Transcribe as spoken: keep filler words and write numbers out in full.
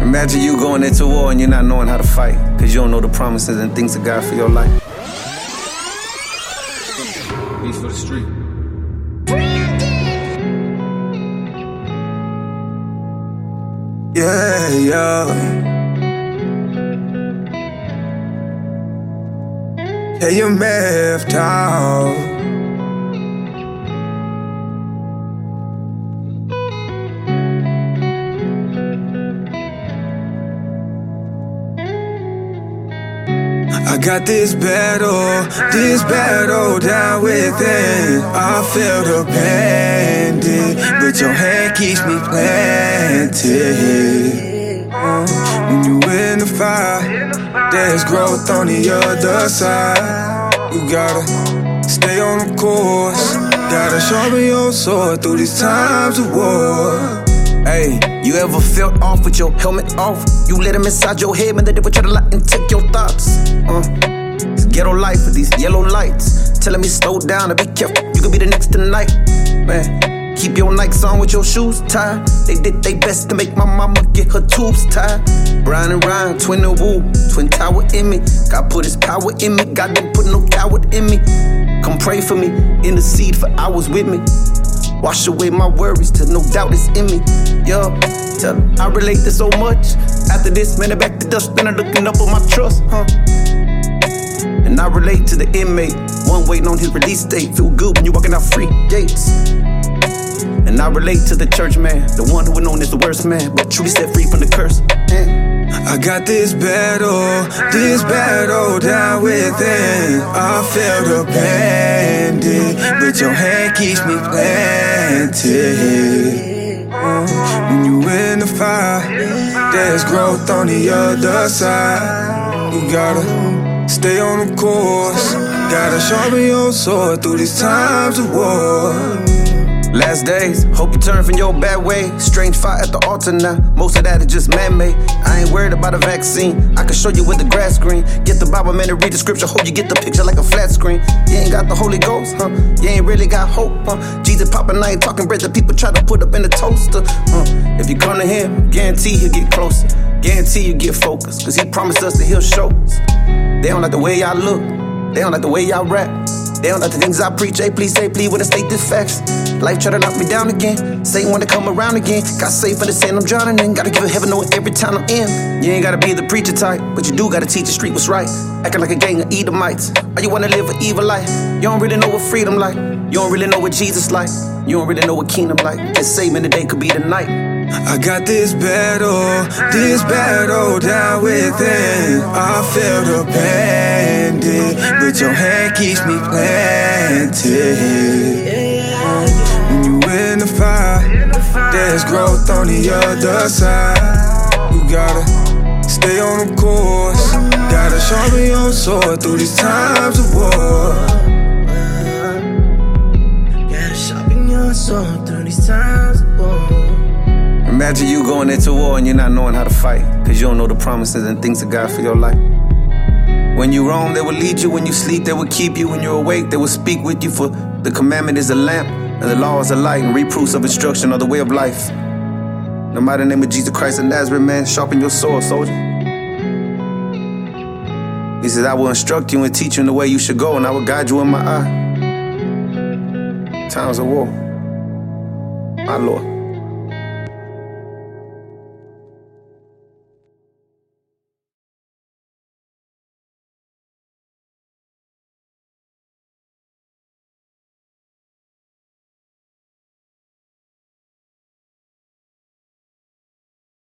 Imagine you going into war and you're not knowing how to fight, cause you don't know the promises and things of God for your life. Peace for the street. Yeah, yeah. Yeah, you left out. I got this battle, this battle down within. I feel the bandit, but your hand keeps me planted. When you in the fire, there's growth on the other side. You gotta stay on the course, gotta sharpen your sword through these times of war. Hey, you ever felt off with your helmet off? You let him inside your head, man, they would try to lie and take your thoughts. Uh, it's ghetto life with these yellow lights, telling me slow down and be careful, you could be the next tonight. Man, keep your Nikes on with your shoes tied. They did their best to make my mama get her tubes tied. Brian and Ryan, twin and woo, twin tower in me. God put his power in me, God didn't put no coward in me. Come pray for me, intercede for hours with me. Wash away my worries till no doubt it's in me. Yo, tell them I relate to so much. After this, man, I back to dust, then I'm looking up on my trust, huh? And I relate to the inmate, one waiting on his release date. Feel good when you walking out free gates. And I relate to the church man, the one who was known as the worst man, but truly set free from the curse. Man. I got this battle, this battle down within. I feel the bandit, but your hand keeps me planted. When you in the fire, there's growth on the other side. You gotta stay on the course, gotta sharpen your sword through these times of war. Last days, hope you turn from your bad way. Strange fire at the altar now, most of that is just man-made. I ain't worried about a vaccine, I can show you with the grass green. Get the Bible, man, and read the scripture, hope you get the picture like a flat screen. You ain't got the Holy Ghost, huh? You ain't really got hope, huh? Jesus popping, I ain't talking bread that people try to put up in the toaster, huh? If you come to him, guarantee he'll get closer. Guarantee you get focused, cause he promised us that he'll show us. They don't like the way y'all look, they don't like the way y'all rap. They don't like the things I preach, hey, please say, please, when I state this facts. Life try to knock me down again, Satan wanna come around again. Got saved from the sin I'm drowning in, gotta give it heaven knowing every time I'm in. You ain't gotta be the preacher type, but you do gotta teach the street what's right. Acting like a gang of Edomites, or you wanna live an evil life. You don't really know what freedom like, you don't really know what Jesus like. You don't really know what kingdom like, get saved in the day could be the night. I got this battle, this battle down within. I feel the bandit, but your hand keeps me planted. When you in the fire, there's growth on the other side. You gotta stay on the course, gotta sharpen your sword through these times of war. Gotta sharpen your sword through these times of war. Imagine you going into war and you're not knowing how to fight, cause you don't know the promises and things of God for your life. When you roam, they will lead you. When you sleep, they will keep you. When you're awake, they will speak with you. For the commandment is a lamp, and the law is a light, and reproofs of instruction are the way of life. In the mighty name of Jesus Christ of Nazareth, man, sharpen your sword, soldier. He says, I will instruct you and teach you in the way you should go, and I will guide you in my eye. Times of war, my Lord.